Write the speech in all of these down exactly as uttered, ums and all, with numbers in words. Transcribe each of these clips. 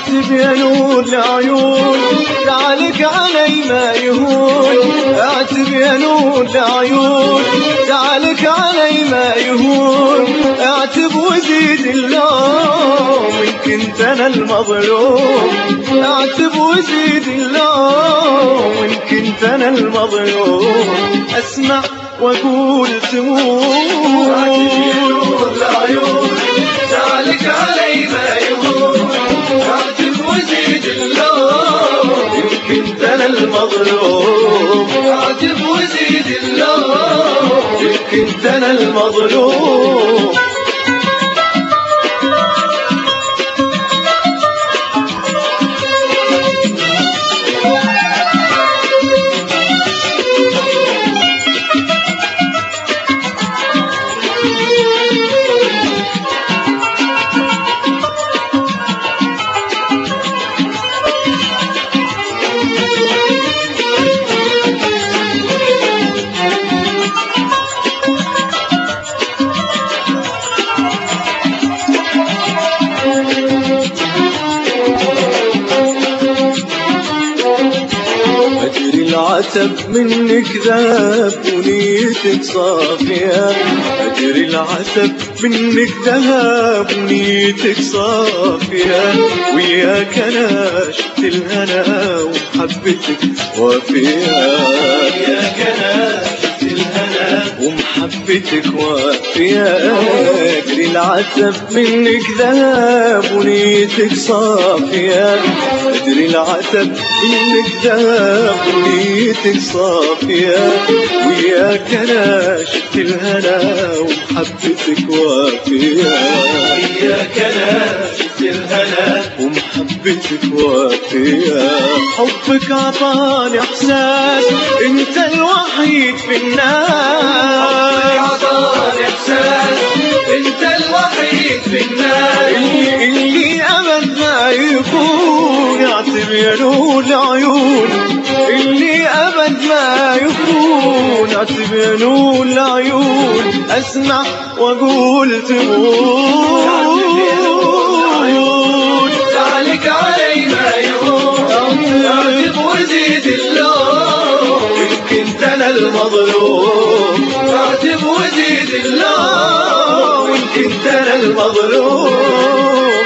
اعتب يا نور العيون زعلك علي ما يهون، اعتب يا نور العيون زعلك علي ما يهون، اعتب وزيد اللوم إن كنت أنا المظلوم، اعتب وزيد اللوم إن كنت أنا المظلوم. أسمع وأقول تموت، اعتب يا نور العيون زعلك علي ما يهون، اعتب وزيد اللوم إن كنت أنا المظلوم، اعتب وزيد اللوم إن كنت أنا المظلوم. العتب منك ذهب ونيتك صافية، أدري العتب منك ذهب ونيتك صافية، وياك أنا شفت الهنا ومحبتك وافية، وياك أنا شفت الهنا ومحبتك وافية. أدري العتب منك ذهب ونيتك صافية، أدري العتب منك ذهب ونيتك صافية، وياك أنا شفت الهنا ومحبتك وافية، وياك أنا شفت الهنا ومحبتك وافية. حبك عطاني إحساس أنت الوحيد في الناس، عطاني إحساس أنت الوحيد في الناس اللي, اللي أبد ما يكون. اعتب يا نور العيون اللي أبد ما يكون، اعتب يا نور العيون. أسمع وأقول تموت، زعلك علي ما يهون، اعتب وزيد اللوم إن كنت أنا المظلوم، اعتب وزيد اللوم إن كنت أنا المظلوم.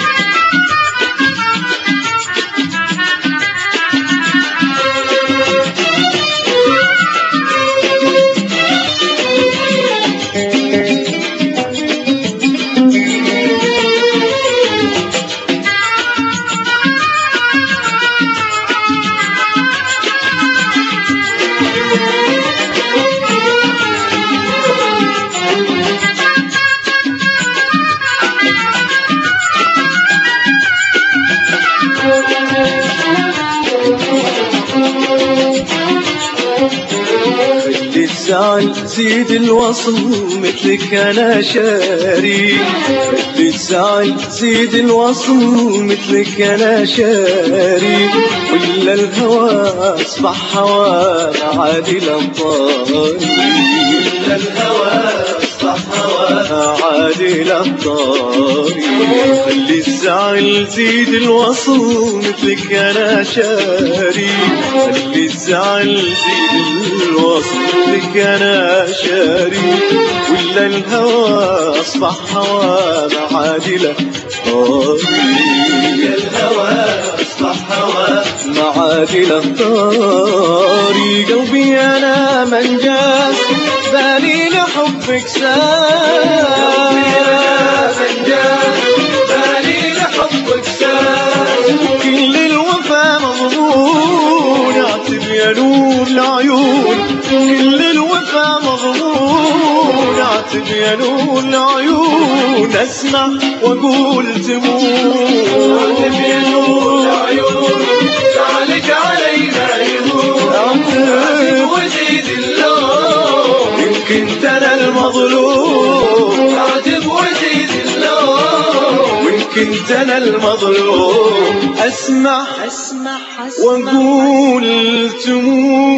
خلي الزعل زيد الوصل مثلك أنا شاري، خلي الزعل زيد الوصل مثلك أنا شاري، ولا الهوى أصبح هوانا عادل الطاري، إلا الهوى أصبح هوانا عادل الطاري. خلي الزعل زيد الوصل مثلك أنا شاري، خلي الزعل زيد الوصل مثلك أنا شاري، ولا الهوى أصبح هوانا عادل الطاري، الهوى أصبح هوانا معادل الطاري. قلبي أنا من جاز بالي لحبك ساز، قلبي أنا من جاز بالي لحبك ساز، كل الوفا مضمون. اعتب يا نور العيون كل الوفا مضمون، اعتب يا نور العيون. اسمع واقول تموت، اعتب يا نور العيون زعلك علي ما يهون، اعتب وزيد اللوم إن كنت أنا المظلوم، اعتب وزيد اللوم وإن كنت أنا المظلوم. أسمع أسمع وأقول تموت.